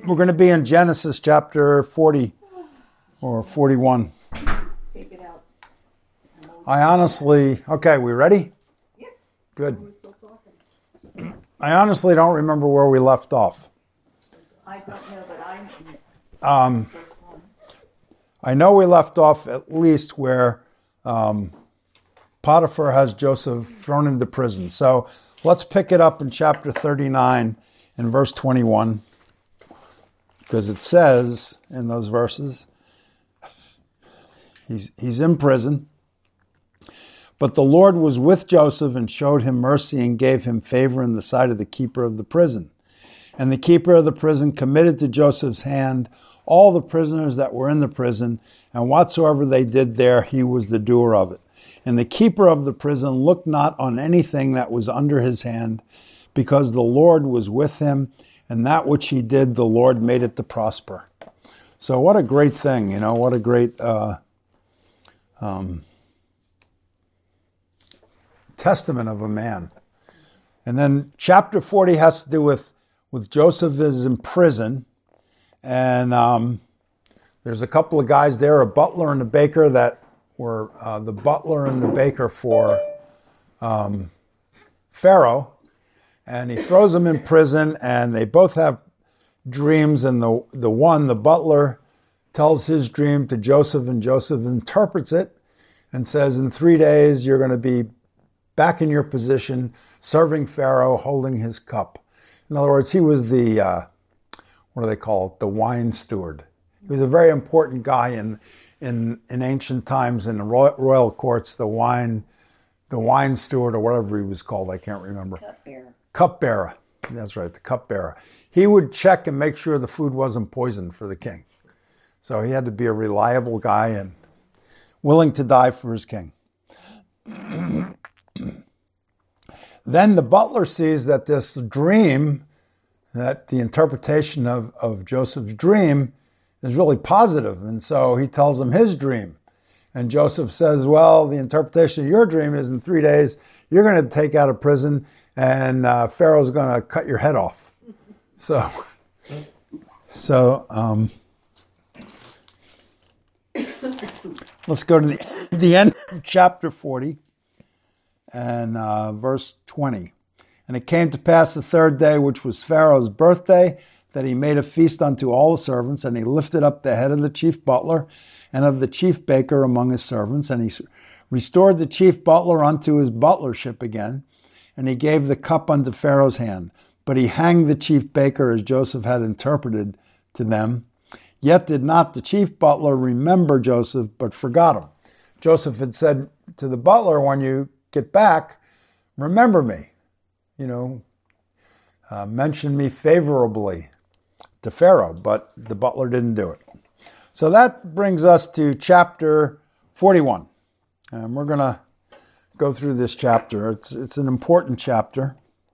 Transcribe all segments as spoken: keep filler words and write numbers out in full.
We're going to be in Genesis chapter forty or forty-one. Take it out. I honestly, okay, we ready? Yes. Good. I honestly don't remember where we left off. I don't know, but I'm Um, I know we left off at least where um, Potiphar has Joseph thrown into prison. So let's pick it up in chapter thirty-nine and verse twenty-one, because it says in those verses, he's, he's in prison. But the Lord was with Joseph and showed him mercy and gave him favor in the sight of the keeper of the prison. And the keeper of the prison committed to Joseph's hand all the prisoners that were in the prison, and whatsoever they did there, he was the doer of it. And the keeper of the prison looked not on anything that was under his hand, because the Lord was with him, and that which he did, the Lord made it to prosper. So what a great thing, you know, what a great uh, um, testament of a man. And then chapter forty has to do with, with Joseph is in prison, and um, there's a couple of guys there, a butler and a baker, that were uh, the butler and the baker for um, Pharaoh. And he throws them in prison, and they both have dreams, and the, the one, the butler, tells his dream to Joseph, and Joseph interprets it and says, in three days you're going to be back in your position, serving Pharaoh, holding his cup. In other words, he was the, uh, what do they call it, the wine steward. He was a very important guy in in, in ancient times in the royal, royal courts, the wine the wine steward, or whatever he was called, I can't remember. cupbearer. Cupbearer, that's right, the cupbearer. He would check and make sure the food wasn't poisoned for the king. So he had to be a reliable guy and willing to die for his king. Then the butler sees that this dream, that the interpretation of, of Joseph's dream is really positive. And so he tells him his dream. And Joseph says, well, the interpretation of your dream is in three days, you're going to take out of prison, and uh, Pharaoh's going to cut your head off. So, so um, let's go to the, the end of chapter forty. And uh, verse twenty. And it came to pass the third day, which was Pharaoh's birthday, that he made a feast unto all the servants, and he lifted up the head of the chief butler and of the chief baker among his servants, and he restored the chief butler unto his butlership again, and he gave the cup unto Pharaoh's hand. But he hanged the chief baker as Joseph had interpreted to them. Yet did not the chief butler remember Joseph, but forgot him. Joseph had said to the butler, when you get back, remember me, you know, uh, mention me favorably to Pharaoh, but the butler didn't do it. So that brings us to chapter forty-one. And we're going to go through this chapter. It's, it's an important chapter.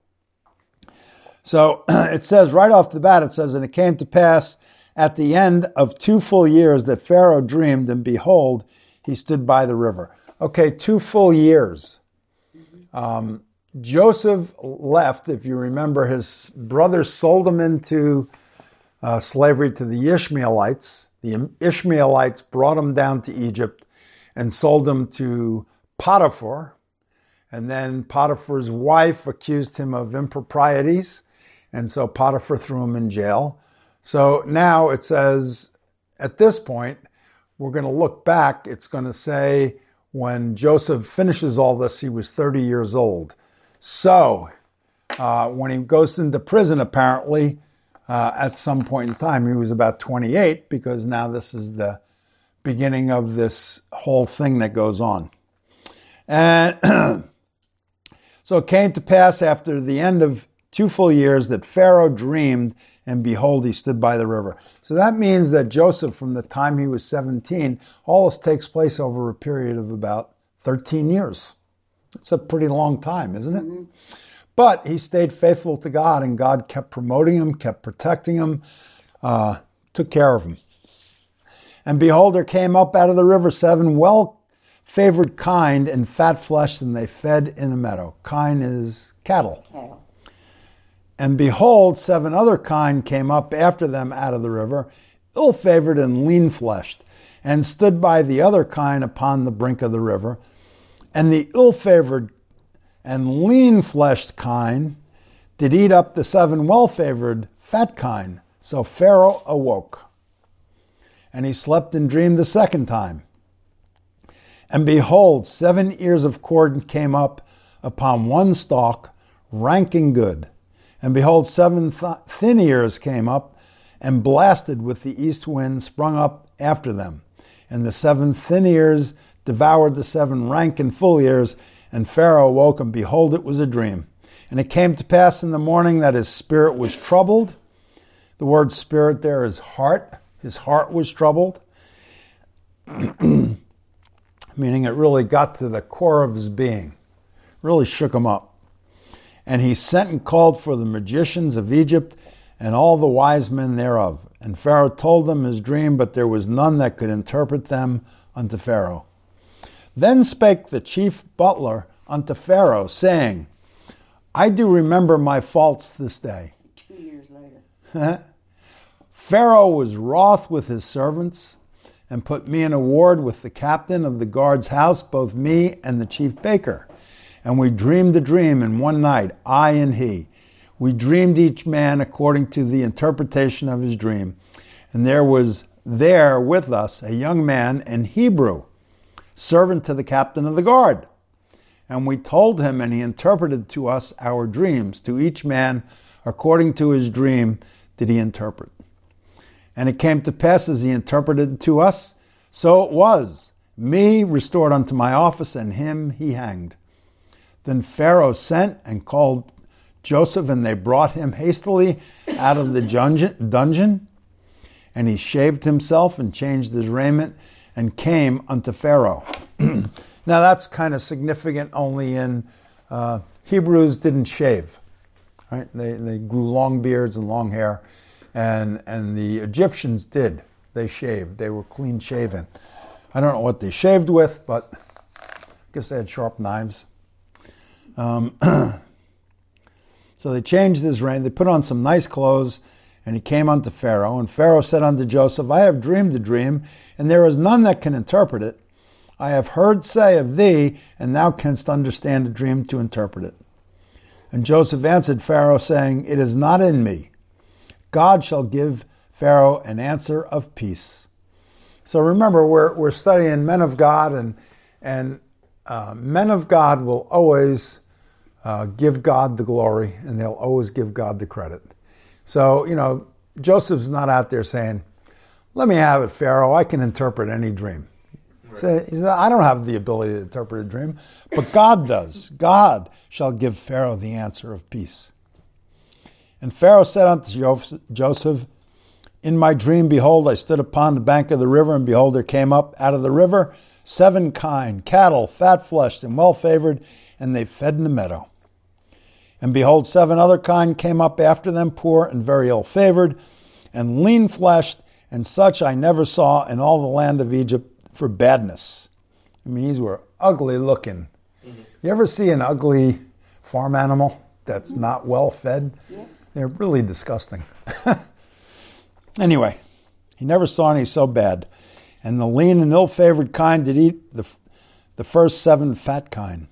So it says right off the bat, it says, and it came to pass at the end of two full years that Pharaoh dreamed, and behold, he stood by the river. Okay, two full years. Um, Joseph left, if you remember, his brothers sold him into uh, slavery to the Ishmaelites. The Ishmaelites brought him down to Egypt and sold him to Potiphar. And then Potiphar's wife accused him of improprieties, and so Potiphar threw him in jail. So now it says, at this point, we're going to look back. It's going to say, when Joseph finishes all this, he was thirty years old. So uh, when he goes into prison, apparently, uh, at some point in time, he was about twenty-eight, because now this is the beginning of this whole thing that goes on. And so it came to pass after the end of two full years that Pharaoh dreamed, and behold, he stood by the river. So that means that Joseph, from the time he was seventeen, all this takes place over a period of about thirteen years. It's a pretty long time, isn't it? Mm-hmm. But he stayed faithful to God, and God kept promoting him, kept protecting him, uh, took care of him. And behold, there came up out of the river seven well-favored kine and fat flesh, and they fed in a meadow. Kine is cattle. Cattle. And behold, seven other kine came up after them out of the river, ill-favored and lean-fleshed, and stood by the other kine upon the brink of the river. And the ill-favored and lean-fleshed kine did eat up the seven well-favored fat kine. So Pharaoh awoke, and he slept and dreamed the second time. And behold, seven ears of corn came up upon one stalk, rank and good. And behold, seven th- thin ears came up, and blasted with the east wind sprung up after them. And the seven thin ears devoured the seven rank and full ears, and Pharaoh awoke, and behold, it was a dream. And it came to pass in the morning that his spirit was troubled. The word spirit there is heart. His heart was troubled, meaning it really got to the core of his being, really shook him up. And he sent and called for the magicians of Egypt and all the wise men thereof. And Pharaoh told them his dream, but there was none that could interpret them unto Pharaoh. Then spake the chief butler unto Pharaoh, saying, I do remember my faults this day. Two years later. Pharaoh was wroth with his servants, and put me in a ward with the captain of the guard's house, both me and the chief baker. And we dreamed a dream in one night, I and he. We dreamed each man according to the interpretation of his dream. And there was there with us a young man, an Hebrew, servant to the captain of the guard. And we told him, and he interpreted to us our dreams. To each man, according to his dream, did he interpret. And it came to pass as he interpreted to us, so it was. Me restored unto my office, and him he hanged. Then Pharaoh sent and called Joseph, and they brought him hastily out of the dungeon. And he shaved himself and changed his raiment and came unto Pharaoh. Now that's kind of significant only in uh, Hebrews didn't shave. Right? They, they grew long beards and long hair. And, and the Egyptians did. They shaved. They were clean shaven. I don't know what they shaved with, but I guess they had sharp knives. Um, so they changed his reign. They put on some nice clothes, and he came unto Pharaoh. And Pharaoh said unto Joseph, I have dreamed a dream, and there is none that can interpret it. I have heard say of thee, and thou canst understand a dream to interpret it. And Joseph answered Pharaoh, saying, It is not in me. God shall give Pharaoh an answer of peace. So remember, we're we're studying men of God, and and uh, men of God will always uh, give God the glory, and they'll always give God the credit. So, you know, Joseph's not out there saying, let me have it, Pharaoh, I can interpret any dream. Right. So he said, I don't have the ability to interpret a dream, but God does. God shall give Pharaoh the answer of peace. And Pharaoh said unto Joseph, In my dream, behold, I stood upon the bank of the river, and behold, there came up out of the river seven kine, cattle, fat-fleshed and well-favored, and they fed in the meadow. And behold, seven other kine came up after them, poor and very ill-favored, and lean-fleshed, and such I never saw in all the land of Egypt for badness. I mean, these were ugly looking. Mm-hmm. You ever see an ugly farm animal that's mm-hmm. not well fed? Yeah. They're really disgusting. Anyway, he never saw any so bad. And the lean and ill-favored kine did eat the, the first seven fat kine.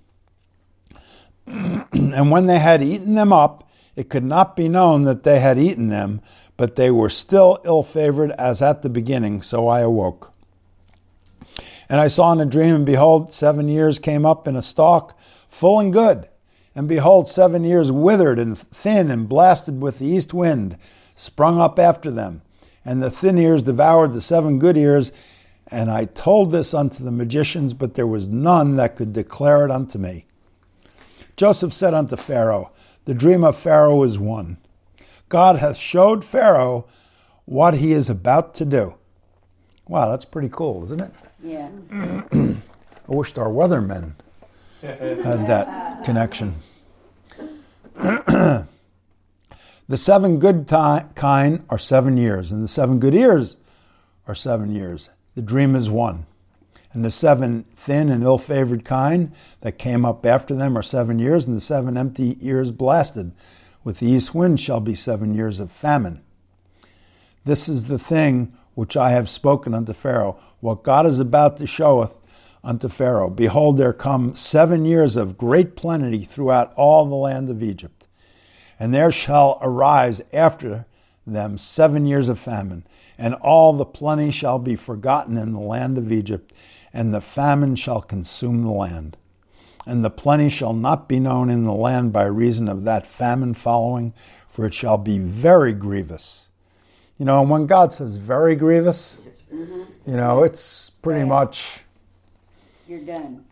And when they had eaten them up, it could not be known that they had eaten them, but they were still ill-favored as at the beginning, so I awoke. And I saw in a dream, and behold, seven years came up in a stalk, full and good. And behold, seven years withered and thin and blasted with the east wind, sprung up after them. And the thin ears devoured the seven good ears. And I told this unto the magicians, but there was none that could declare it unto me. Joseph said unto Pharaoh, The dream of Pharaoh is one. God hath showed Pharaoh what he is about to do. Wow, that's pretty cool, isn't it? Yeah. I wished our weathermen had that connection. The seven good ti- kine are seven years, and the seven good ears are seven years. The dream is one. And the seven thin and ill-favored kine that came up after them are seven years, and the seven empty ears blasted With the east wind shall be seven years of famine. This is the thing which I have spoken unto Pharaoh, what God is about to showeth unto Pharaoh. Behold, there come seven years of great plenty throughout all the land of Egypt. And there shall arise after them seven years of famine, and all the plenty shall be forgotten in the land of Egypt, and the famine shall consume the land. And the plenty shall not be known in the land by reason of that famine following, for it shall be very grievous. You know, and when God says very grievous, Mm-hmm. you know, it's pretty Yeah. much... You're done.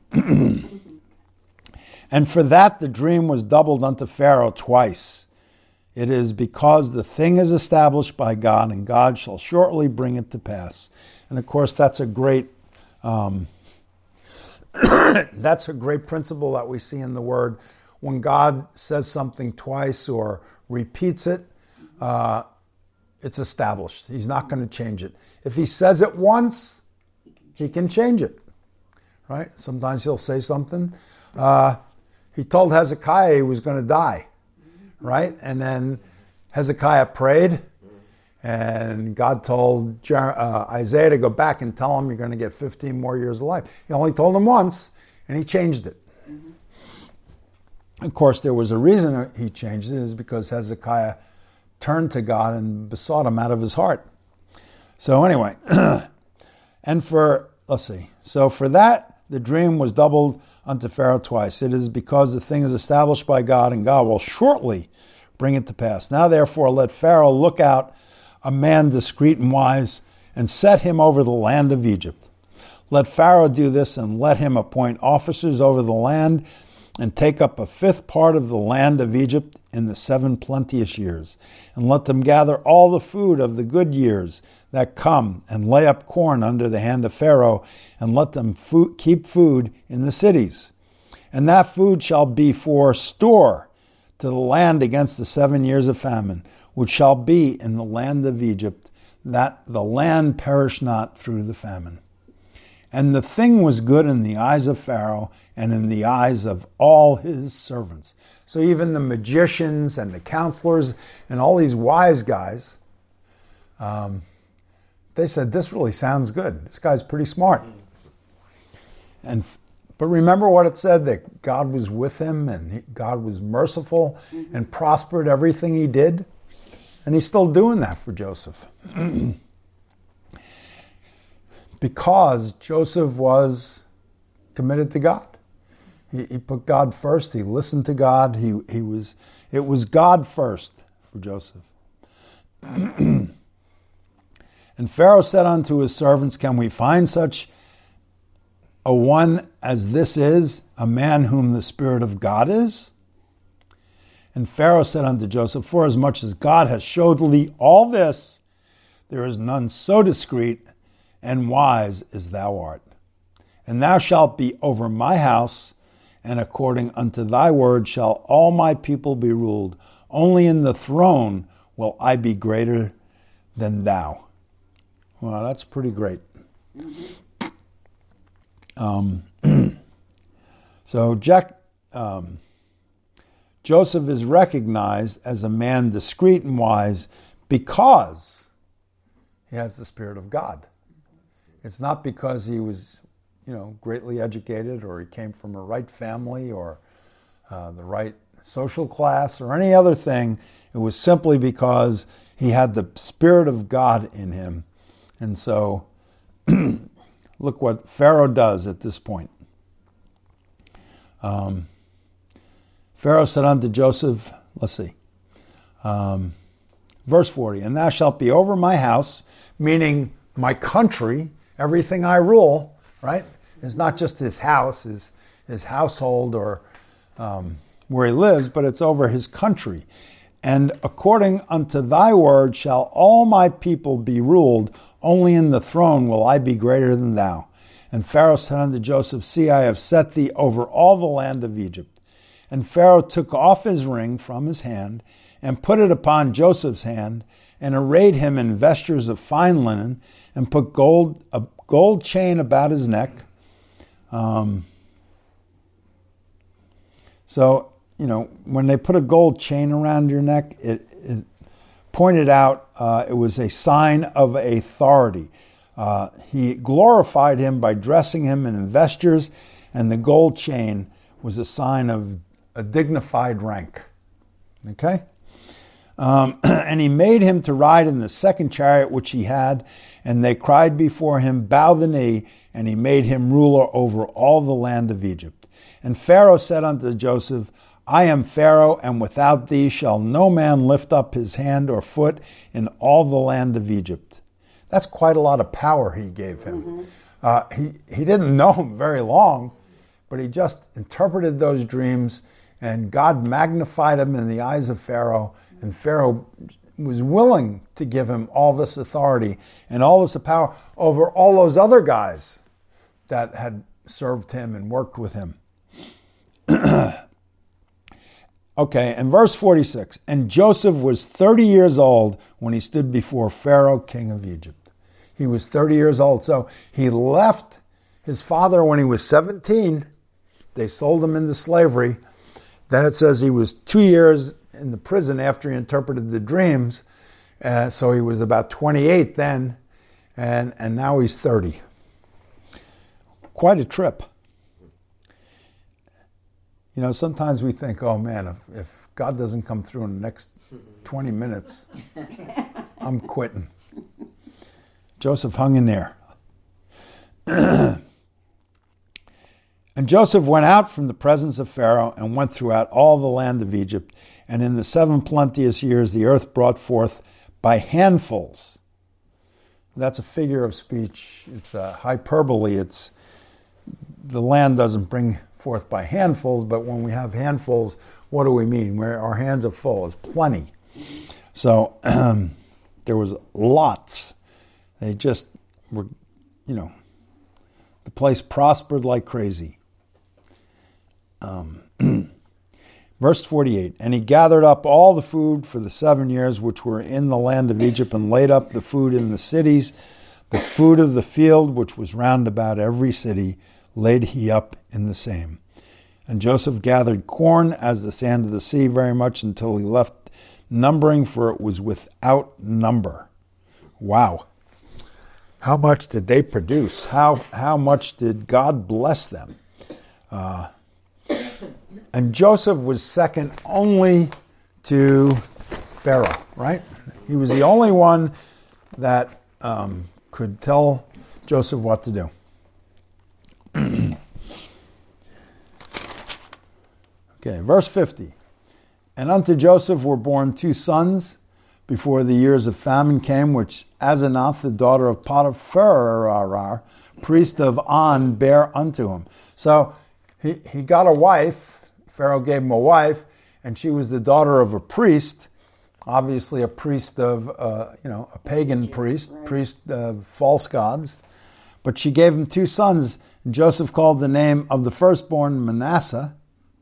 And for that the dream was doubled unto Pharaoh twice. It is because the thing is established by God, and God shall shortly bring it to pass. And of course, that's a great... Um, That's a great principle that we see in the Word. When God says something twice or repeats it, uh, it's established. He's not going to change it. If he says it once, he can change it, right? Sometimes he'll say something. Uh, he told Hezekiah he was going to die, right? And then Hezekiah prayed, and God told Jer- uh, Isaiah to go back and tell him you're going to get fifteen more years of life. He only told him once, and he changed it. Mm-hmm. Of course, there was a reason he changed it, is because Hezekiah turned to God and besought him out of his heart. So anyway, and for, let's see, so for that, the dream was doubled unto Pharaoh twice. It is because the thing is established by God, and God will shortly bring it to pass. Now therefore let Pharaoh look out a man discreet and wise, and set him over the land of Egypt. Let Pharaoh do this, and let him appoint officers over the land, and take up a fifth part of the land of Egypt in the seven plenteous years. And let them gather all the food of the good years that come, and lay up corn under the hand of Pharaoh, and let them fo- keep food in the cities. And that food shall be for store to the land against the seven years of famine, which shall be in the land of Egypt, that the land perish not through the famine. And the thing was good in the eyes of Pharaoh and in the eyes of all his servants. So even the magicians and the counselors and all these wise guys, um, they said, this really sounds good. This guy's pretty smart. And But remember what it said, that God was with him, and he, God was merciful and prospered everything he did. And he's still doing that for Joseph. Because Joseph was committed to God. He, he put God first. He listened to God. He, he was. It was God first for Joseph. And Pharaoh said unto his servants, can we find such a one as this is, a man whom the Spirit of God is? And Pharaoh said unto Joseph, forasmuch as God has showed thee all this, there is none so discreet and wise as thou art. And thou shalt be over my house, and according unto thy word shall all my people be ruled. Only in the throne will I be greater than thou. Well, that's pretty great. Um, so Jack... Um, Joseph is recognized as a man discreet and wise because he has the Spirit of God. It's not because he was, you know, greatly educated, or he came from a right family, or uh, the right social class, or any other thing. It was simply because he had the Spirit of God in him. And so, look what Pharaoh does at this point. Um, Pharaoh said unto Joseph, let's see, um, verse forty, and thou shalt be over my house, meaning my country, everything I rule, right? It's not just his house, his, his household, or um, where he lives, but it's over his country. And according unto thy word shall all my people be ruled, only in the throne will I be greater than thou. And Pharaoh said unto Joseph, see, I have set thee over all the land of Egypt. And Pharaoh took off his ring from his hand, and put it upon Joseph's hand, and arrayed him in vestures of fine linen, and put gold a gold chain about his neck. Um, so you know, when they put a gold chain around your neck, it, it pointed out uh, it was a sign of authority. Uh, he glorified him by dressing him in vestures, and the gold chain was a sign of a dignified rank. Okay? Um, and he made him to ride in the second chariot which he had, and they cried before him, bow the knee, and he made him ruler over all the land of Egypt. And Pharaoh said unto Joseph, I am Pharaoh, and without thee shall no man lift up his hand or foot in all the land of Egypt. That's quite a lot of power he gave him. Mm-hmm. Uh, he, he didn't know him very long, but he just interpreted those dreams, and God magnified him in the eyes of Pharaoh, and Pharaoh was willing to give him all this authority and all this power over all those other guys that had served him and worked with him. Okay, and verse forty-six, and Joseph was thirty years old when he stood before Pharaoh, king of Egypt. He was thirty years old. So he left his father when he was seventeen. They sold him into slavery. Then it says he was two years in the prison after he interpreted the dreams. Uh, so he was about twenty-eight then, and, and now he's thirty. Quite a trip. You know, sometimes we think, oh man, if, if God doesn't come through in the next twenty minutes, I'm quitting. Joseph hung in there. And Joseph went out from the presence of Pharaoh and went throughout all the land of Egypt. And in the seven plenteous years, the earth brought forth by handfuls. That's a figure of speech. It's a hyperbole. It's the land doesn't bring forth by handfuls, but when we have handfuls, what do we mean? Where our hands are full, it's plenty. So um, there was lots. They just were, you know, the place prospered like crazy. Um, verse forty-eight, and he gathered up all the food for the seven years which were in the land of Egypt, and laid up the food in the cities. The food of the field, which was round about every city, laid he up in the same. And Joseph gathered corn as the sand of the sea very much until he left numbering, for it was without number. Wow. How much did they produce? How, how much did God bless them? Uh, and Joseph was second only to Pharaoh, right? He was the only one that um, could tell Joseph what to do. Okay, verse fifty. And unto Joseph were born two sons before the years of famine came, which Asenath, the daughter of Potiphar, priest of On, bare unto him. So he, he got a wife. Pharaoh gave him a wife, and she was the daughter of a priest, obviously a priest of, uh, you know, a pagan priest, right. priest of false gods. But she gave him two sons. And Joseph called the name of the firstborn Manasseh,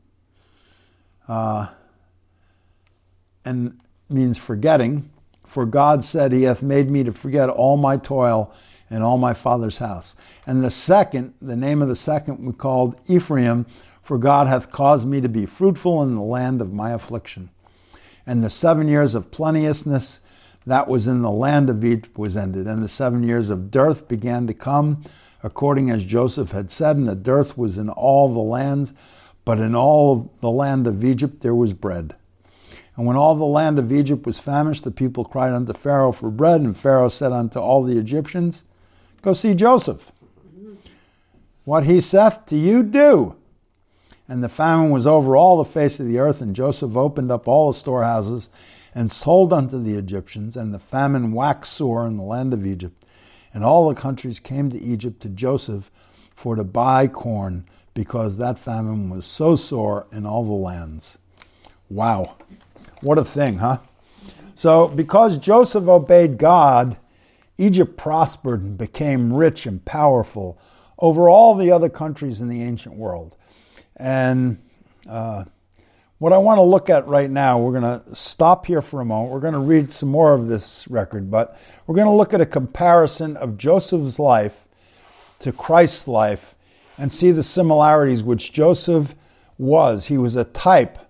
uh, and means forgetting. For God said, He hath made me to forget all my toil and all my father's house. And the second, the name of the second we called Ephraim, for God hath caused me to be fruitful in the land of my affliction. And the seven years of plenteousness that was in the land of Egypt was ended. And the seven years of dearth began to come, according as Joseph had said, and the dearth was in all the lands, but in all the land of Egypt there was bread. And when all the land of Egypt was famished, the people cried unto Pharaoh for bread, and Pharaoh said unto all the Egyptians, Go see Joseph. What he saith to you, do. And the famine was over all the face of the earth, and Joseph opened up all the storehouses and sold unto the Egyptians, and the famine waxed sore in the land of Egypt. And all the countries came to Egypt to Joseph for to buy corn, because that famine was so sore in all the lands. Wow. What a thing, huh? So because Joseph obeyed God, Egypt prospered and became rich and powerful over all the other countries in the ancient world. And uh, what I want to look at right now, we're going to stop here for a moment. We're going to read some more of this record, but we're going to look at a comparison of Joseph's life to Christ's life and see the similarities which Joseph was. He was a type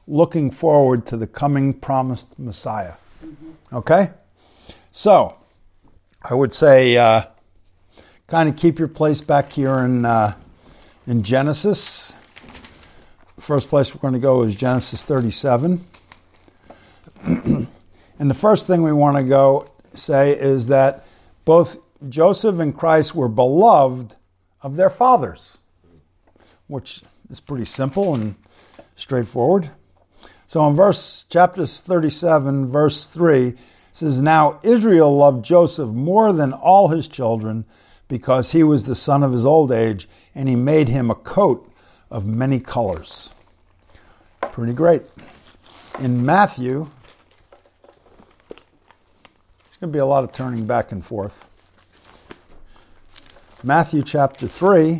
looking forward to the coming promised Messiah. Okay? So, I would say uh, kind of keep your place back here in, uh, in Genesis. First place we're going to go is Genesis thirty-seven. And the first thing we want to go say is that both Joseph and Christ were beloved of their fathers, which is pretty simple and straightforward. So in verse chapter thirty-seven, verse three, it says, "Now Israel loved Joseph more than all his children, because he was the son of his old age, and he made him a coat of many colors." Pretty great. In Matthew, it's going to be a lot of turning back and forth. Matthew chapter three.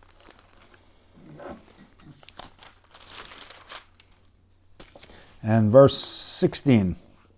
And verse sixteen.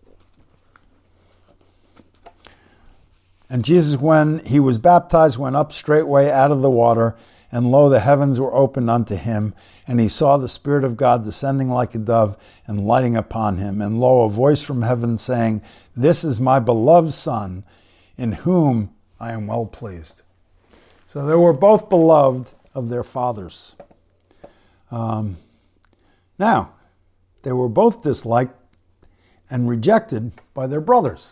"And Jesus, when he was baptized, went up straightway out of the water, and lo, the heavens were opened unto him, and he saw the Spirit of God descending like a dove and lighting upon him. And lo, a voice from heaven saying, This is my beloved Son, in whom I am well pleased." So they were both beloved of their fathers. Um, now, they were both disliked and rejected by their brothers.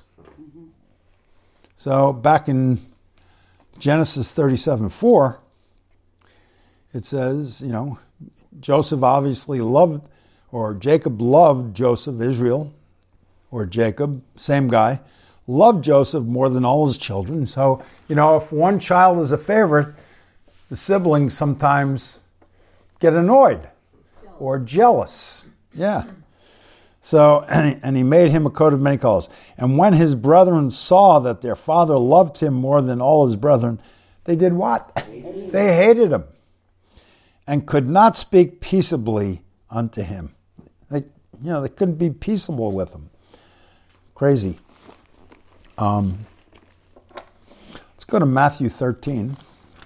So back in Genesis thirty-seven four, it says, you know, Joseph obviously loved, or Jacob loved Joseph, Israel, or Jacob, same guy, loved Joseph more than all his children. So, you know, if one child is a favorite, the siblings sometimes get annoyed or jealous. Yeah. So, and he, and he made him a coat of many colors. And when his brethren saw that their father loved him more than all his brethren, they did what? They hated him and could not speak peaceably unto him. They, you know, they couldn't be peaceable with him. Crazy. Um, let's go to Matthew thirteen.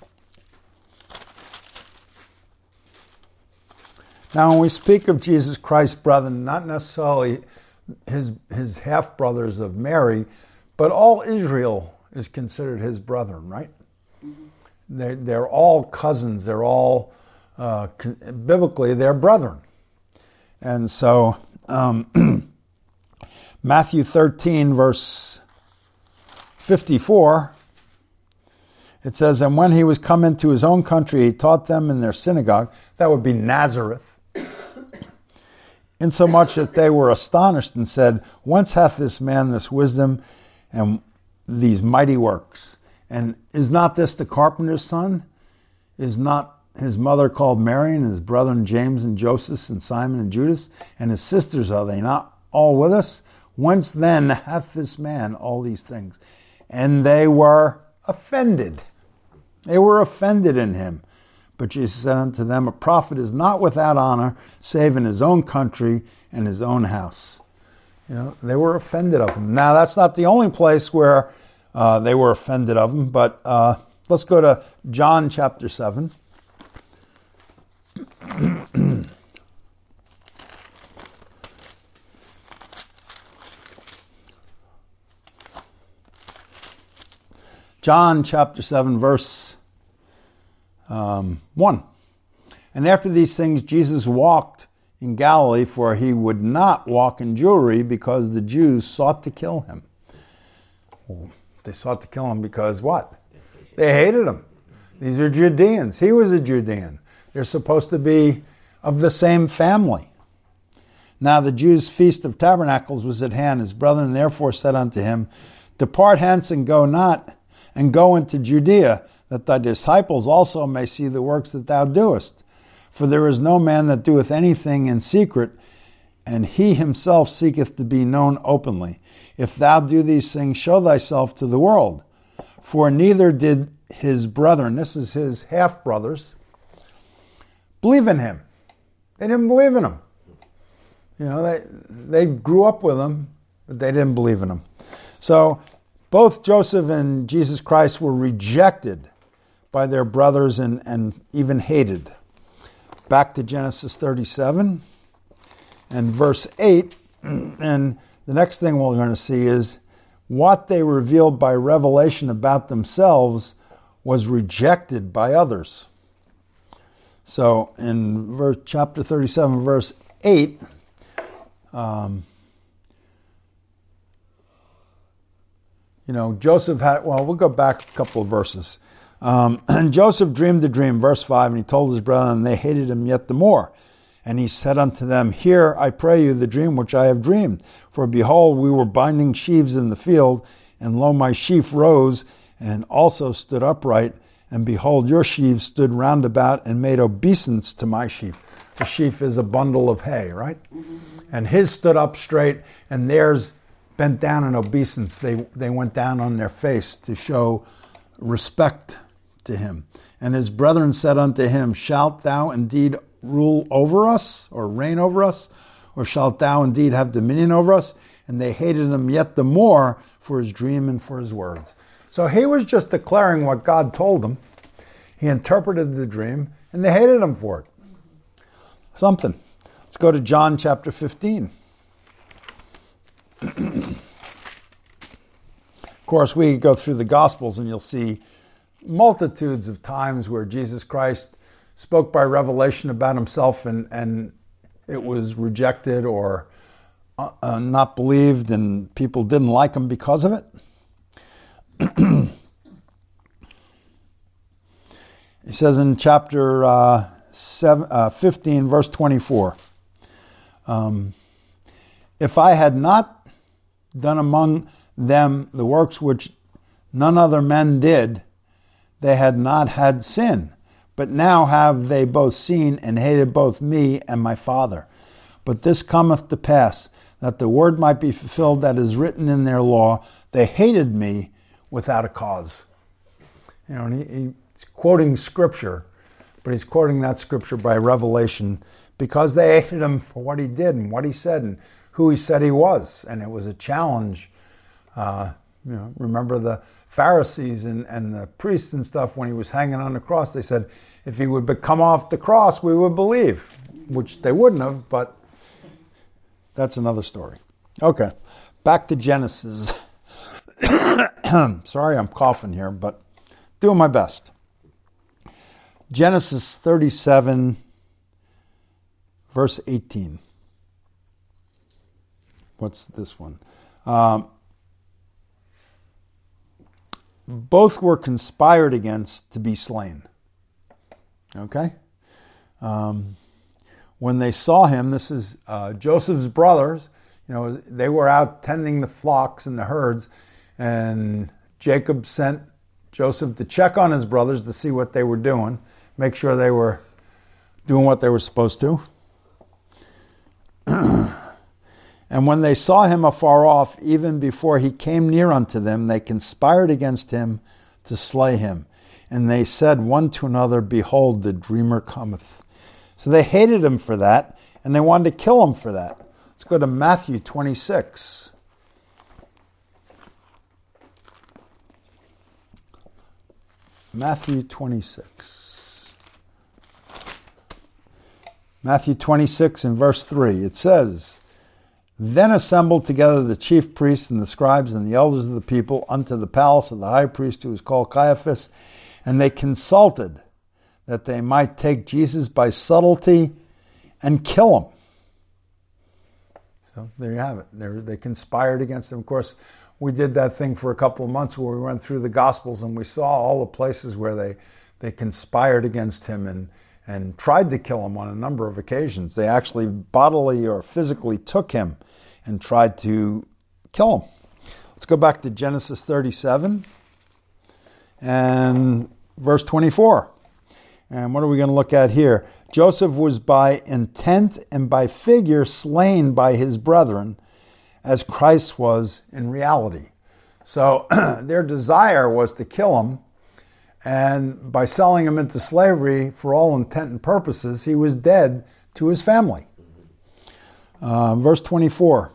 Now, when we speak of Jesus Christ, brethren, not necessarily his his half brothers of Mary, but all Israel is considered his brethren, right? Mm-hmm. They're, they're all cousins. They're all, uh, biblically, they're brethren. And so, um, Matthew thirteen, verse fifty-four, it says, "And when he was come into his own country, he taught them in their synagogue." That would be Nazareth. "Insomuch that they were astonished and said, Whence hath this man this wisdom and these mighty works? And is not this the carpenter's son? Is not his mother called Mary, and his brethren James and Joseph and Simon and Judas? And his sisters, are they not all with us? Whence then hath this man all these things?" And they were offended. They were offended in him. But Jesus said unto them, "A prophet is not without honor, save in his own country and his own house." You know, they were offended of him. Now, that's not the only place where uh, they were offended of him, but uh, let's go to John chapter seven. John chapter seven, verse Um, one. "And after these things Jesus walked in Galilee, for he would not walk in Jewry, because the Jews sought to kill him." Well, they sought to kill him because what? They hated him. These are Judeans. He was a Judean. They're supposed to be of the same family. "Now the Jews' feast of tabernacles was at hand. His brethren therefore said unto him, Depart hence and go not, and go into Judea, that thy disciples also may see the works that thou doest. For there is no man that doeth anything in secret, and he himself seeketh to be known openly. If thou do these things, show thyself to the world. For neither did his brethren," this is his half-brothers, "believe in him." They didn't believe in him. You know, they, they grew up with him, but they didn't believe in him. So both Joseph and Jesus Christ were rejected by their brothers and, and even hated. Back to Genesis thirty-seven. and verse eight. And the next thing we're going to see is what they revealed by revelation about themselves was rejected by others. So in verse, chapter thirty-seven, verse eight, um, you know, Joseph had, well, we'll go back a couple of verses. Um, and Joseph dreamed a dream, verse five, and he told his brethren, and they hated him yet the more. And he said unto them, Hear, I pray you, the dream which I have dreamed. For behold, we were binding sheaves in the field, and lo, my sheaf rose, and also stood upright. And behold, your sheaves stood round about, and made obeisance to my sheaf. The sheaf is a bundle of hay, right? Mm-hmm. And his stood up straight, and theirs bent down in obeisance. They, they went down on their face to show respect to him. And his brethren said unto him, Shalt thou indeed rule over us, or reign over us? Or shalt thou indeed have dominion over us? And they hated him yet the more for his dream and for his words. So he was just declaring what God told him. He interpreted the dream, and they hated him for it. Something. Let's go to John chapter fifteen. Of course, we go through the Gospels, and you'll see multitudes of times where Jesus Christ spoke by revelation about himself, and, and it was rejected or uh, uh, not believed, and people didn't like him because of it. He says in chapter uh, seven, uh, fifteen, verse twenty-four, um, If I had not done among them the works which none other men did, they had not had sin. But now have they both seen and hated both me and my Father. But this cometh to pass, that the word might be fulfilled that is written in their law, they hated me without a cause. You know, and he, he's quoting scripture, but he's quoting that scripture by revelation because they hated him for what he did and what he said and who he said he was. And it was a challenge. Uh, you know, remember the Pharisees and, and the priests and stuff when he was hanging on the cross, they said, if he would come off the cross, we would believe, which they wouldn't have, but that's another story. Okay, back to Genesis. Sorry, I'm coughing here, but doing my best. Genesis thirty-seven, verse eighteen. What's this one? Um, both were conspired against to be slain. Okay? Um, when they saw him, this is uh, Joseph's brothers, you know, they were out tending the flocks and the herds, and Jacob sent Joseph to check on his brothers to see what they were doing, make sure they were doing what they were supposed to. And when they saw him afar off, even before he came near unto them, they conspired against him to slay him. And they said one to another, Behold, the dreamer cometh. So they hated him for that, and they wanted to kill him for that. Let's go to Matthew twenty-six. Matthew twenty-six. Matthew twenty-six and verse three. It says, Then assembled together the chief priests and the scribes and the elders of the people unto the palace of the high priest, who was called Caiaphas, and they consulted that they might take Jesus by subtlety and kill him. So there you have it. They, they conspired against him. Of course, we did that thing for a couple of months where we went through the Gospels and we saw all the places where they, they conspired against him and, and tried to kill him on a number of occasions. They actually bodily or physically took him and tried to kill him. Let's go back to Genesis thirty-seven and verse twenty-four. And what are we going to look at here? Joseph was by intent and by figure slain by his brethren, as Christ was in reality. So their desire was to kill him, and by selling him into slavery, for all intent and purposes, he was dead to his family. Uh, verse twenty-four.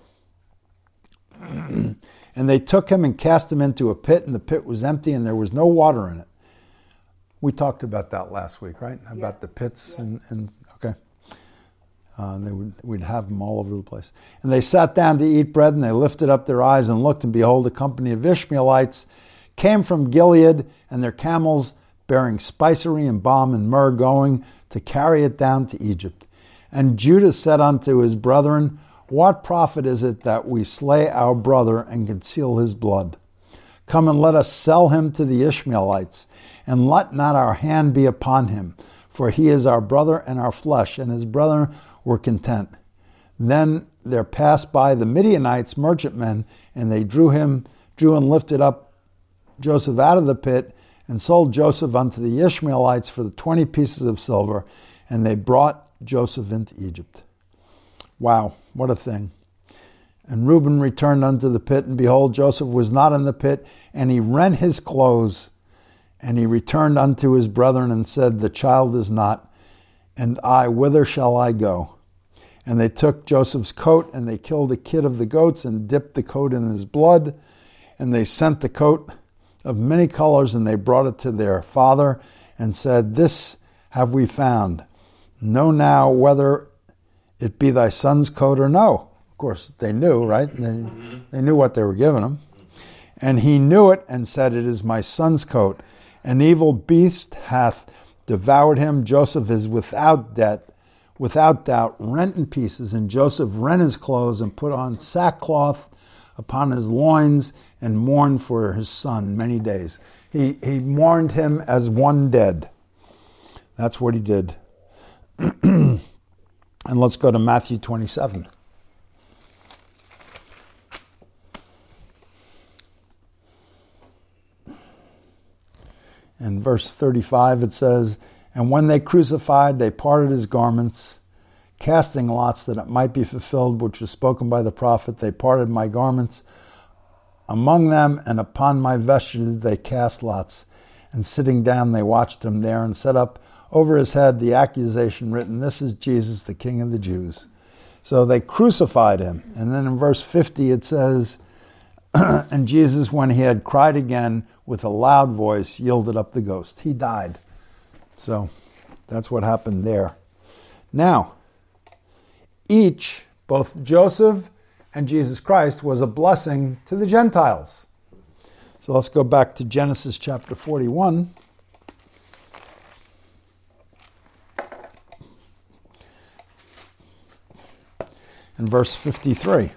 And they took him and cast him into a pit, and the pit was empty, and there was no water in it. We talked about that last week, right? About yeah. the pits yeah. and, and okay. Uh, they would, we'd have them all over the place. And they sat down to eat bread, and they lifted up their eyes and looked, and behold, a company of Ishmaelites came from Gilead, and their camels bearing spicery and balm and myrrh, going to carry it down to Egypt. And Judah said unto his brethren, What profit is it that we slay our brother and conceal his blood? Come and let us sell him to the Ishmaelites, and let not our hand be upon him, for he is our brother and our flesh. And his brethren were content. Then there passed by the Midianites merchantmen, and they drew him, drew and lifted up Joseph out of the pit, and sold Joseph unto the Ishmaelites for the twenty pieces of silver, and they brought Joseph into Egypt. Wow, what a thing. And Reuben returned unto the pit, and behold, Joseph was not in the pit, and he rent his clothes, and he returned unto his brethren and said, The child is not, and I, whither shall I go? And they took Joseph's coat, and they killed a kid of the goats, and dipped the coat in his blood, and they sent the coat of many colors, and they brought it to their father, and said, This have we found. Know now whether it be thy son's coat or no. Of course, they knew, right? They, they knew what they were giving him. And he knew it and said, It is my son's coat. An evil beast hath devoured him. Joseph is without debt, without doubt, rent in pieces. And Joseph rent his clothes and put on sackcloth upon his loins and mourned for his son many days. He, he mourned him as one dead. That's what he did. And let's go to Matthew twenty-seven. In verse thirty-five it says, And when they crucified, they parted his garments, casting lots that it might be fulfilled, which was spoken by the prophet. They parted my garments among them, and upon my vesture did they cast lots. And sitting down, they watched him there, and set up over his head the accusation written, This is Jesus, the King of the Jews. So they crucified him. And then in verse fifty it says, And Jesus, when he had cried again with a loud voice, yielded up the ghost. He died. So that's what happened there. Now, each, both Joseph and Jesus Christ, was a blessing to the Gentiles. So let's go back to Genesis chapter forty-one. In verse fifty-three.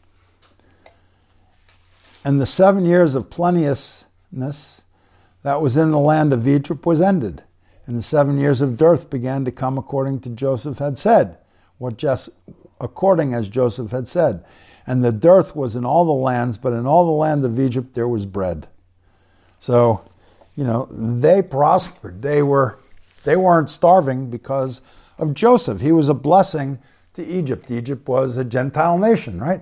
And the seven years of plenteousness that was in the land of Egypt was ended, and the seven years of dearth began to come according to Joseph had said, what just according as Joseph had said. And the dearth was in all the lands, but in all the land of Egypt there was bread. So, you know, they prospered. They were, they weren't starving because of Joseph. He was a blessing to Egypt. Egypt was a Gentile nation, right?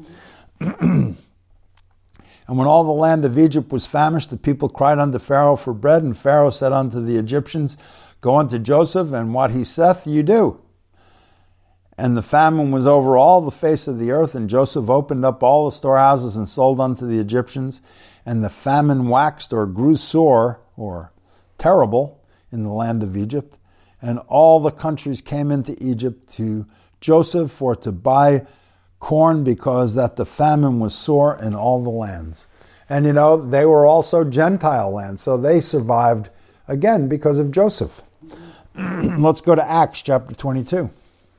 And when all the land of Egypt was famished, the people cried unto Pharaoh for bread, and Pharaoh said unto the Egyptians, Go unto Joseph, and what he saith you do. And the famine was over all the face of the earth, and Joseph opened up all the storehouses and sold unto the Egyptians. And the famine waxed or grew sore, or terrible, in the land of Egypt. And all the countries came into Egypt to Joseph for to buy corn, because that the famine was sore in all the lands. And you know, they were also Gentile lands, so they survived again because of Joseph. Let's go to Acts chapter twenty-two.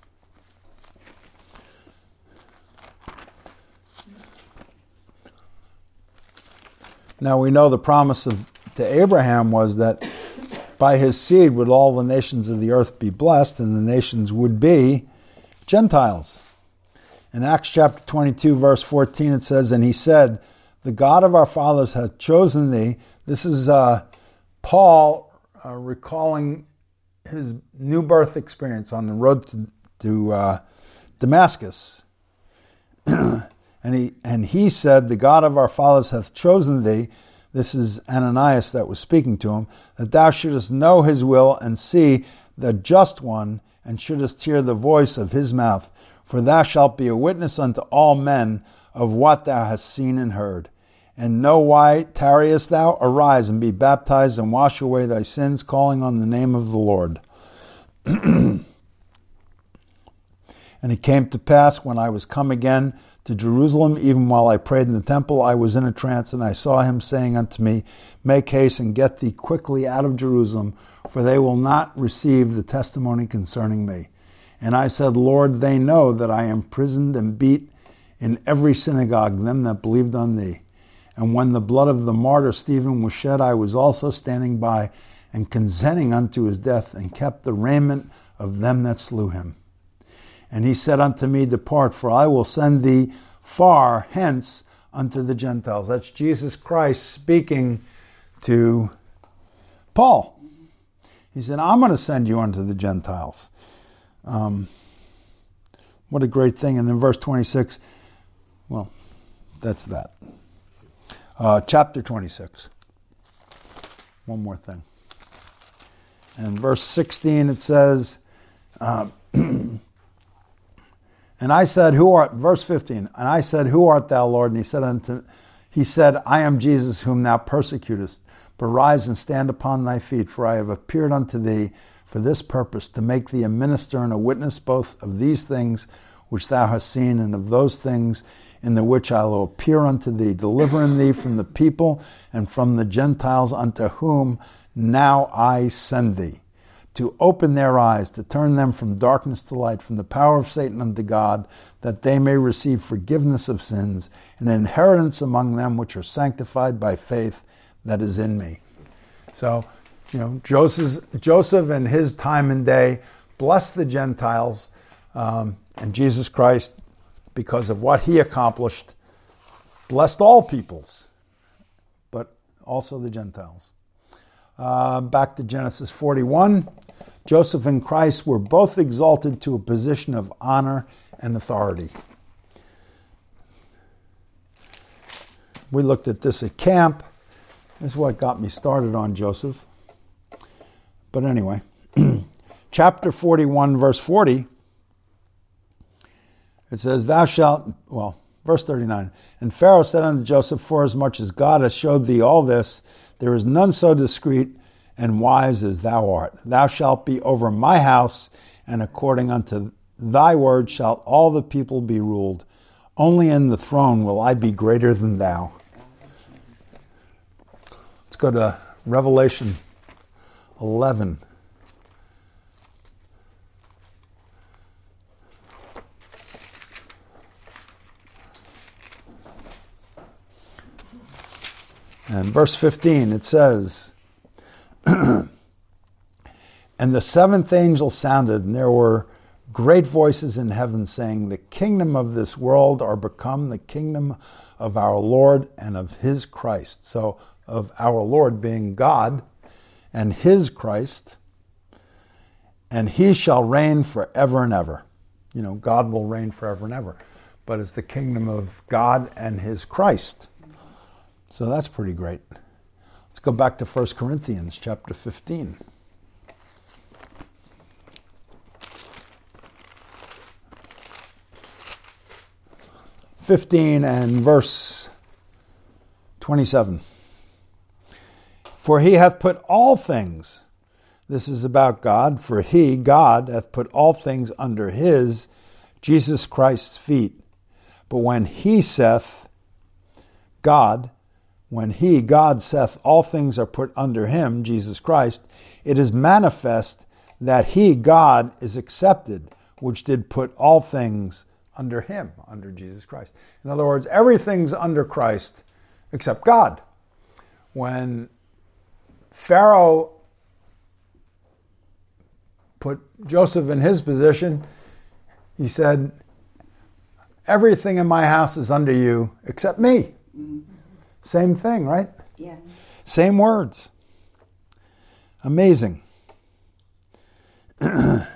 Now we know the promise of, to Abraham was that by his seed would all the nations of the earth be blessed, and the nations would be Gentiles. In Acts chapter twenty-two, verse fourteen, it says, And he said, The God of our fathers hath chosen thee. This is uh, Paul uh, recalling his new birth experience on the road to, to uh, Damascus. and he and he said, The God of our fathers hath chosen thee. This is Ananias that was speaking to him, that thou shouldest know his will and see the just one, and shouldest hear the voice of his mouth. For thou shalt be a witness unto all men of what thou hast seen and heard. And know why tarriest thou? Arise and be baptized and wash away thy sins, calling on the name of the Lord. And it came to pass, when I was come again to Jerusalem, even while I prayed in the temple, I was in a trance, and I saw him saying unto me, Make haste and get thee quickly out of Jerusalem, for they will not receive the testimony concerning me. And I said, Lord, they know that I am imprisoned and beat in every synagogue them that believed on thee. And when the blood of the martyr Stephen was shed, I was also standing by and consenting unto his death, and kept the raiment of them that slew him. And he said unto me, Depart, for I will send thee far hence unto the Gentiles. That's Jesus Christ speaking to Paul. He said, I'm going to send you unto the Gentiles. Um, what a great thing. And in verse twenty-six, well, that's that. Uh, chapter twenty-six. One more thing. And verse sixteen, it says, uh, and I said, who art, verse fifteen, and I said, who art thou, Lord? And he said unto, he said, I am Jesus whom thou persecutest, but rise and stand upon thy feet, for I have appeared unto thee for this purpose, to make thee a minister and a witness both of these things which thou hast seen, and of those things in the which I will appear unto thee, delivering thee from the people and from the Gentiles, unto whom now I send thee, to open their eyes, to turn them from darkness to light, from the power of Satan unto God, that they may receive forgiveness of sins, and inheritance among them which are sanctified by faith that is in me. So, you know, Joseph, Joseph in his time and day blessed the Gentiles, um, and Jesus Christ, because of what he accomplished, blessed all peoples, but also the Gentiles. Uh, back to Genesis forty-one. Joseph and Christ were both exalted to a position of honor and authority. We looked at this at camp. This is what got me started on Joseph. But anyway, chapter forty-one, verse forty, it says, Thou shalt, well, verse thirty-nine, And Pharaoh said unto Joseph, Forasmuch as God hath showed thee all this, there is none so discreet and wise as thou art. Thou shalt be over my house, and according unto thy word shalt all the people be ruled. Only in the throne will I be greater than thou. Let's go to Revelation eleven. And verse fifteen, it says, And the seventh angel sounded, and there were great voices in heaven saying, The kingdom of this world are become the kingdom of our Lord and of his Christ. So, of our Lord being God, and his Christ, and he shall reign forever and ever. You know, God will reign forever and ever. But it's the kingdom of God and his Christ. So that's pretty great. Let's go back to First Corinthians chapter fifteen. fifteen and verse twenty-seven. For he hath put all things, this is about God, for he, God, hath put all things under his, Jesus Christ's feet. But when he saith, God, when he, God, saith, all things are put under him, Jesus Christ, it is manifest that he, God, is accepted, which did put all things under him, under Jesus Christ. In other words, everything's under Christ except God. When Pharaoh put Joseph in his position, he said, everything in my house is under you except me. Mm-hmm. Same thing, right? Yeah. Same words. Amazing. Where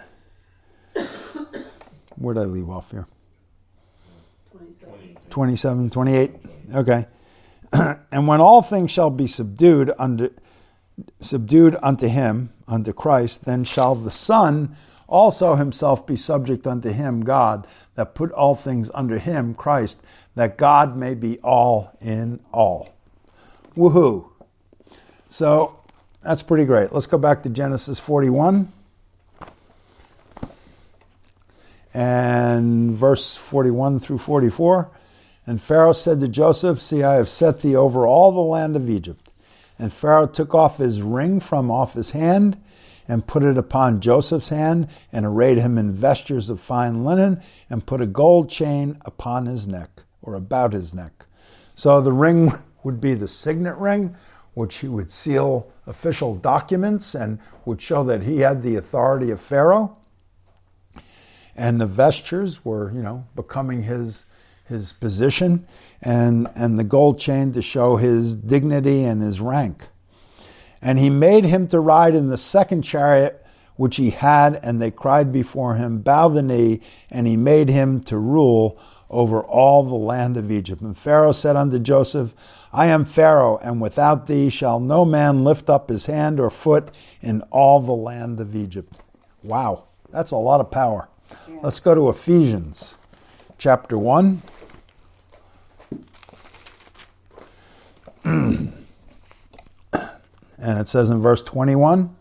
did I leave off here? twenty-seven. twenty-seven, twenty-eight. Okay. And when all things shall be subdued under subdued unto him, unto Christ, then shall the Son also himself be subject unto him, God, that put all things under him, Christ, that God may be all in all. Woohoo. So that's pretty great. Let's go back to Genesis forty-one. And verse forty-one through forty-four. And Pharaoh said to Joseph, see, I have set thee over all the land of Egypt. And Pharaoh took off his ring from off his hand and put it upon Joseph's hand and arrayed him in vestures of fine linen and put a gold chain upon his neck, or about his neck. So the ring would be the signet ring, which he would seal official documents and would show that he had the authority of Pharaoh. And the vestures were, you know, becoming his his position, and, and the gold chain to show his dignity and his rank. And he made him to ride in the second chariot which he had, and they cried before him, bow the knee, and he made him to rule over all the land of Egypt. And Pharaoh said unto Joseph, I am Pharaoh, and without thee shall no man lift up his hand or foot in all the land of Egypt. Wow, that's a lot of power. Yeah. Let's go to Ephesians chapter one. And it says in verse twenty-one,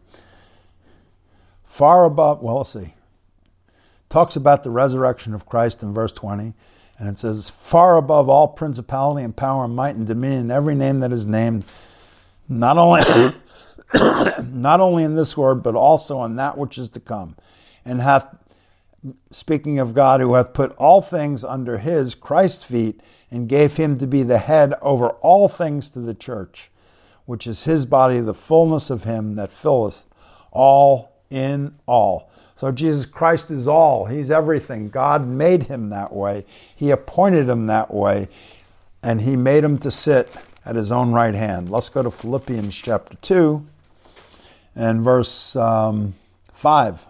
far above, well, let's see, talks about the resurrection of Christ in verse twenty, and it says, far above all principality and power and might and dominion, and every name that is named, not only, not only in this word, but also in that which is to come, and hath, speaking of God, who hath put all things under his, Christ's feet, and gave him to be the head over all things to the church, which is his body, the fullness of him that filleth all in all. So Jesus Christ is all. He's everything. God made him that way. He appointed him that way, and he made him to sit at his own right hand. Let's go to Philippians chapter two and verse um, five.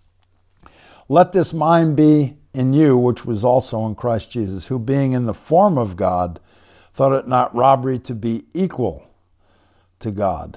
Let this mind be in you, which was also in Christ Jesus, who being in the form of God, thought it not robbery to be equal to God,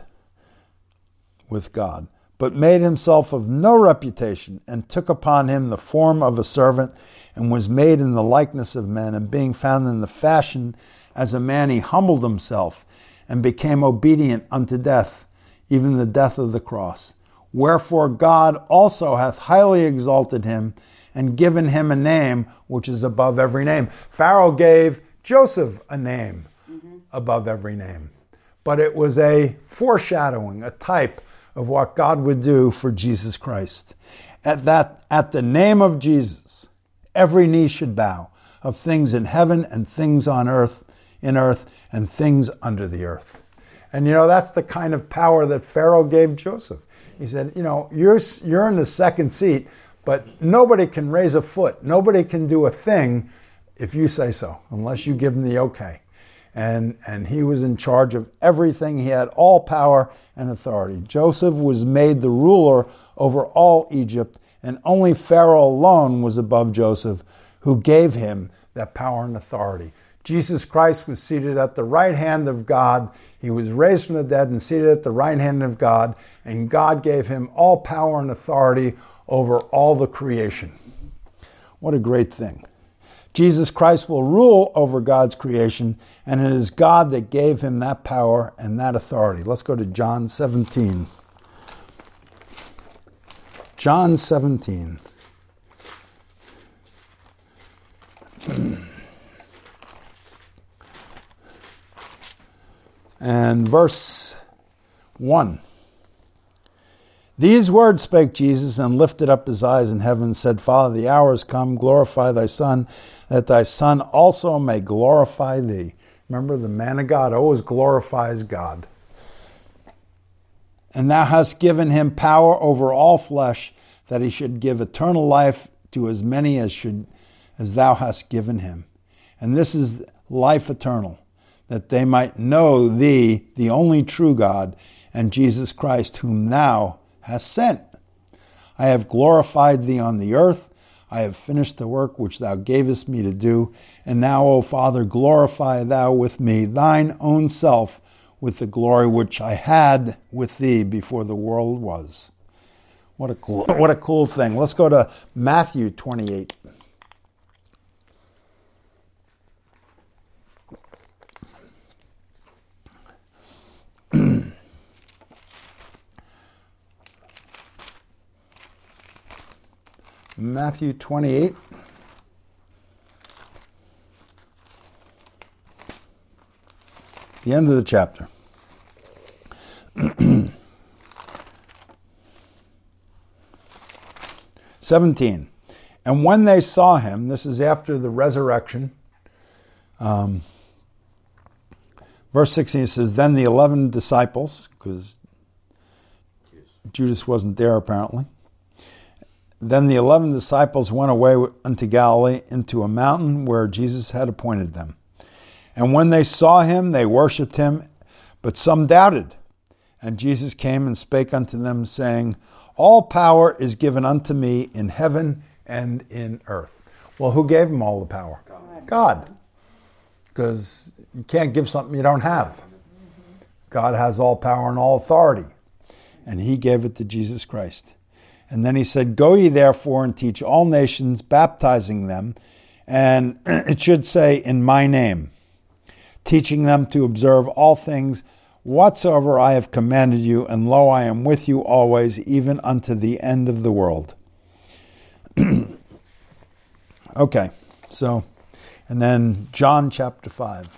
with God, but made himself of no reputation, and took upon him the form of a servant, and was made in the likeness of men, and being found in the fashion as a man, he humbled himself, and became obedient unto death, even the death of the cross. Wherefore God also hath highly exalted him, and given him a name which is above every name. Pharaoh gave Joseph a name mm-hmm. above every name. But it was a foreshadowing, a type of what God would do for Jesus Christ. At that, at the name of Jesus, every knee should bow, of things in heaven and things on earth, in earth, and things under the earth. And you know, that's the kind of power that Pharaoh gave Joseph. He said, you know, you're you're in the second seat, but nobody can raise a foot. Nobody can do a thing if you say so, unless you give them the okay. And, and he was in charge of everything. He had all power and authority. Joseph was made the ruler over all Egypt, and only Pharaoh alone was above Joseph, who gave him that power and authority. Jesus Christ was seated at the right hand of God. He was raised from the dead and seated at the right hand of God, and God gave him all power and authority over all the creation. What a great thing. Jesus Christ will rule over God's creation, and it is God that gave him that power and that authority. Let's go to John seventeen. John seventeen. And verse one. These words spake Jesus, and lifted up his eyes in heaven, and said, Father, the hour is come, glorify thy Son, that thy Son also may glorify thee. Remember, the man of God always glorifies God. And thou hast given him power over all flesh, that he should give eternal life to as many as should as thou hast given him. And this is life eternal, that they might know thee, the only true God, and Jesus Christ, whom thou hast sent. I have glorified thee on the earth. I have finished the work which thou gavest me to do. And now, O Father, glorify thou with me thine own self with the glory which I had with thee before the world was. What a cool, what a cool thing. Let's go to Matthew twenty-eight. Matthew twenty-eight. The end of the chapter. seventeen. And when they saw him, this is after the resurrection, um, verse sixteen says, then the eleven disciples, because Judas wasn't there apparently, then the eleven disciples went away unto Galilee into a mountain where Jesus had appointed them. And when they saw him, they worshipped him, but some doubted. And Jesus came and spake unto them, saying, all power is given unto me in heaven and in earth. Well, who gave him all the power? God. Because you can't give something you don't have. God has all power and all authority. And he gave it to Jesus Christ. And then he said, go ye therefore and teach all nations, baptizing them. And it should say, in my name, teaching them to observe all things whatsoever I have commanded you, and lo, I am with you always, even unto the end of the world. Okay, so, and then John chapter five,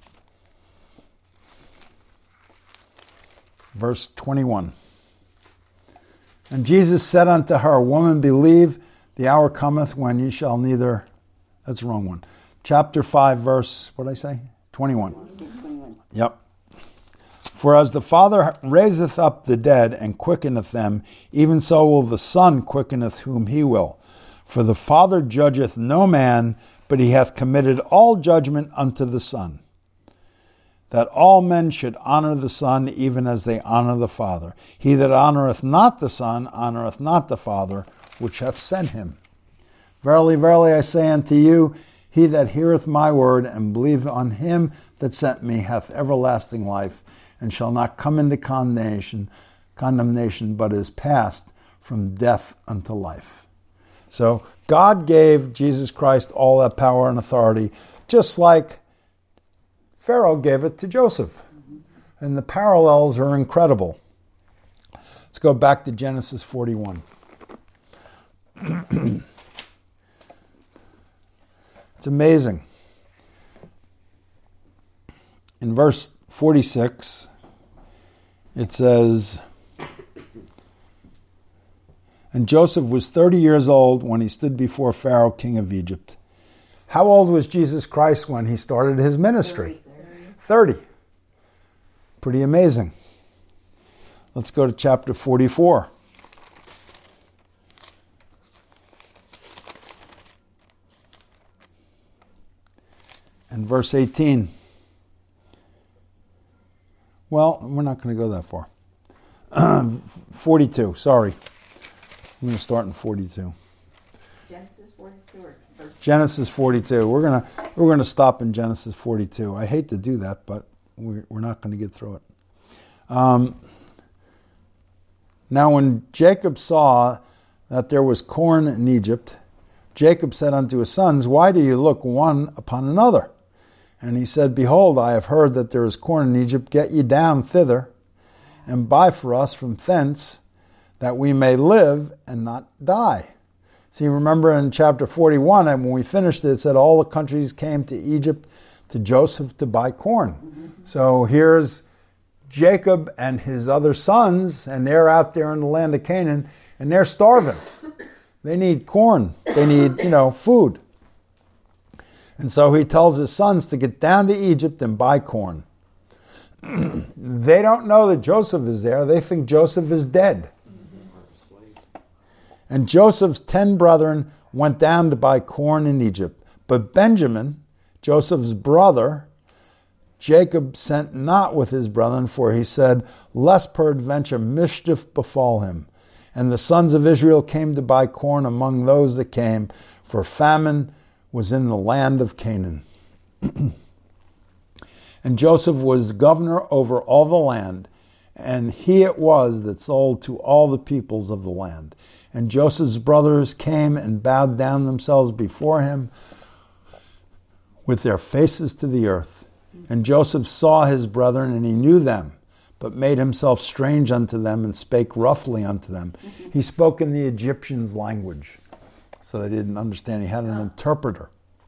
verse twenty-one. And Jesus said unto her, woman, believe, the hour cometh when ye shall neither, that's the wrong one. Chapter five, verse, what did I say? twenty-one. twenty-one. Yep. For as the Father raiseth up the dead and quickeneth them, even so will the Son quickeneth whom he will. For the Father judgeth no man, but he hath committed all judgment unto the Son, that all men should honor the Son, even as they honor the Father. He that honoreth not the Son honoreth not the Father, which hath sent him. Verily, verily, I say unto you, he that heareth my word and believeth on him that sent me hath everlasting life, and shall not come into condemnation, condemnation, but is passed from death unto life. So God gave Jesus Christ all that power and authority, just like Pharaoh gave it to Joseph. And the parallels are incredible. Let's go back to Genesis forty-one. It's amazing. In verse forty-six, it says, and Joseph was thirty years old when he stood before Pharaoh, king of Egypt. How old was Jesus Christ when he started his ministry? thirty. Pretty amazing. Let's go to chapter forty-four. And verse eighteen. Well, we're not going to go that far. forty-two, sorry. I'm going to start in forty-two. Genesis forty-two or verse Genesis forty-two. We're going to we're going to stop in Genesis forty-two. I hate to do that, but we're, we're not going to get through it. Um, now when Jacob saw that there was corn in Egypt, Jacob said unto his sons, why do you look one upon another? And he said, behold, I have heard that there is corn in Egypt. Get ye down thither, and buy for us from thence, that we may live and not die. See, remember in chapter forty-one, and when we finished it, it said all the countries came to Egypt to Joseph to buy corn. Mm-hmm. So here's Jacob and his other sons, and they're out there in the land of Canaan, and they're starving. They need corn. They need, you know, food. And so he tells his sons to get down to Egypt and buy corn. They don't know that Joseph is there. They think Joseph is dead. And Joseph's ten brethren went down to buy corn in Egypt. But Benjamin, Joseph's brother, Jacob sent not with his brethren, for he said, lest peradventure mischief befall him. And the sons of Israel came to buy corn among those that came, for famine was in the land of Canaan. And Joseph was governor over all the land, and he it was that sold to all the peoples of the land. And Joseph's brothers came and bowed down themselves before him with their faces to the earth. And Joseph saw his brethren, and he knew them, but made himself strange unto them, and spake roughly unto them. He spoke in the Egyptians' language. So they didn't understand. He had an interpreter.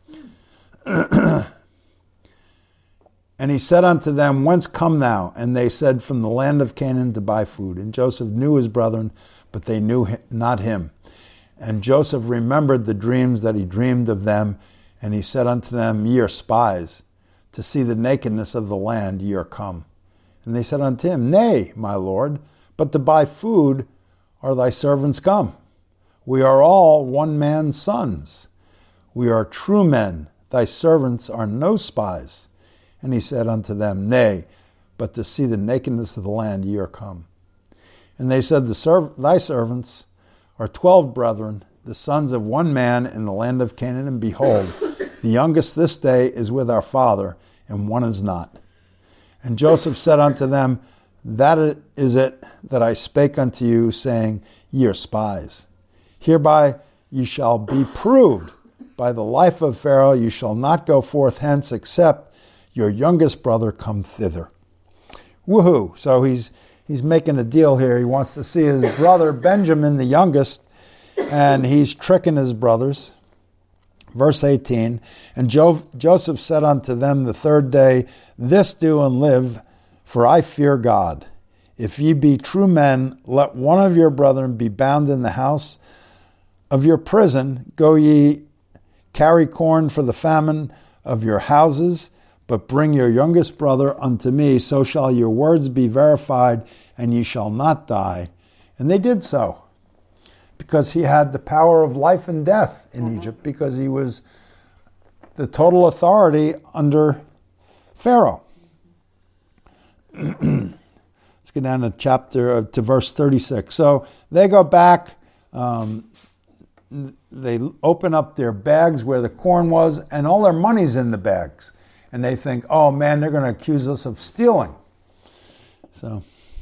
And he said unto them, Whence come thou? And they said, From the land of Canaan to buy food. And Joseph knew his brethren, but they knew not him. And Joseph remembered the dreams that he dreamed of them. And he said unto them, Ye are spies. To see the nakedness of the land ye are come. And they said unto him, Nay, my lord, but to buy food are thy servants come. We are all one man's sons. We are true men. Thy servants are no spies. And he said unto them, Nay, but to see the nakedness of the land ye are come. And they said, the serv- Thy servants are twelve brethren, the sons of one man in the land of Canaan, and behold, the youngest this day is with our father, and one is not. And Joseph said unto them, That is it that I spake unto you, saying, Ye are spies. Hereby ye shall be proved by the life of Pharaoh. You shall not go forth hence, except your youngest brother come thither. Woohoo! So he's he's making a deal here. He wants to see his brother Benjamin, the youngest, and he's tricking his brothers. Verse eighteen, And jo- Joseph said unto them the third day, This do and live, for I fear God. If ye be true men, let one of your brethren be bound in the house of your prison. Go ye carry corn for the famine of your houses, but bring your youngest brother unto me, so shall your words be verified, and ye shall not die. And they did so, because he had the power of life and death in mm-hmm. Egypt, because he was the total authority under Pharaoh. Let's get down to chapter, uh, to verse thirty-six. So they go back, um, they open up their bags where the corn was, and all their money's in the bags. And they think, oh man, they're going to accuse us of stealing. So,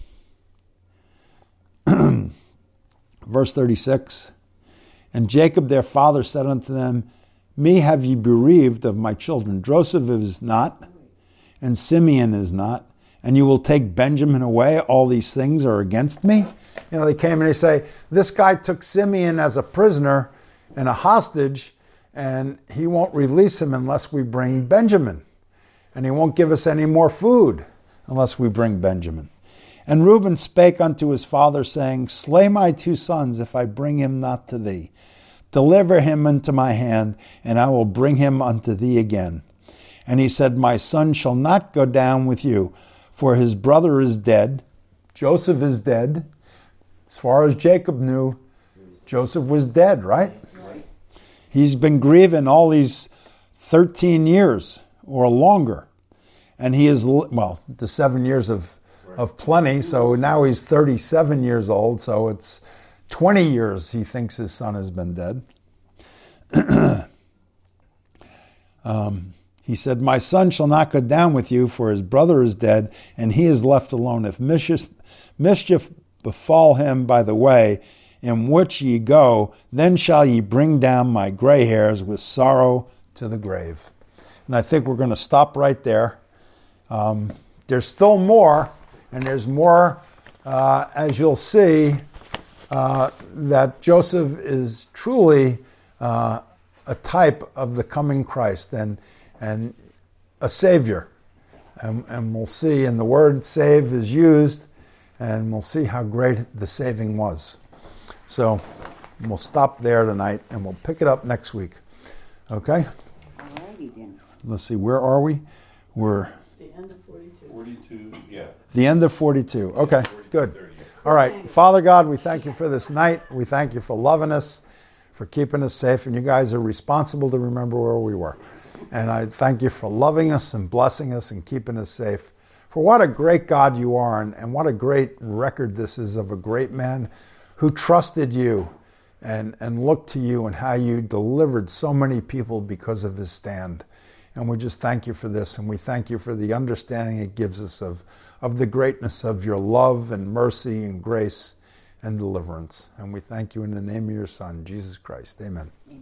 verse thirty-six, And Jacob their father said unto them, Me have ye bereaved of my children. Joseph is not, and Simeon is not, and you will take Benjamin away. All these things are against me. You know, they came and they say, this guy took Simeon as a prisoner and a hostage, and he won't release him unless we bring Benjamin. And he won't give us any more food unless we bring Benjamin. And Reuben spake unto his father, saying, Slay my two sons, if I bring him not to thee. Deliver him into my hand, and I will bring him unto thee again. And he said, My son shall not go down with you, for his brother is dead. Joseph is dead. As far as Jacob knew, Joseph was dead, right? Right. He's been grieving all these thirteen years or longer. And he is, well, the seven years of, of plenty, so now he's thirty-seven years old, so it's twenty years he thinks his son has been dead. um, he said, My son shall not go down with you, for his brother is dead, and he is left alone. If mischief, mischief befall him by the way in which ye go, then shall ye bring down my gray hairs with sorrow to the grave. And I think we're going to stop right there. Um, there's still more, and there's more, uh, as you'll see, uh, that Joseph is truly uh, a type of the coming Christ and and a Savior. And, and we'll see, and the word save is used, and we'll see how great the saving was. So we'll stop there tonight, and we'll pick it up next week. Okay? Alrighty then. Let's see, where are we? We're... The end of forty-two. forty-two, yeah. The end of forty-two. Okay, good. All right. Father God, we thank you for this night. We thank you for loving us, for keeping us safe. And you guys are responsible to remember where we were. And I thank you for loving us and blessing us and keeping us safe. For what a great God you are, and, and what a great record this is of a great man who trusted you and, and looked to you, and how you delivered so many people because of his stand. And we just thank you for this, and we thank you for the understanding it gives us of, of the greatness of your love and mercy and grace and deliverance. And we thank you in the name of your Son, Jesus Christ. Amen.